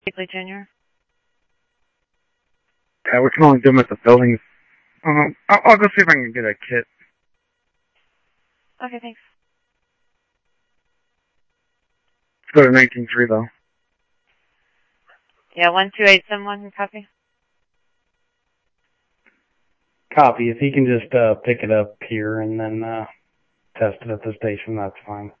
Blakely Jr. Yeah, we can only do them at the buildings. I'll go see if I can get a kit. Okay, thanks. Let's go to 19-3, though. Yeah, 12871, copy. Copy. If he can just pick it up here and then test it at the station, that's fine.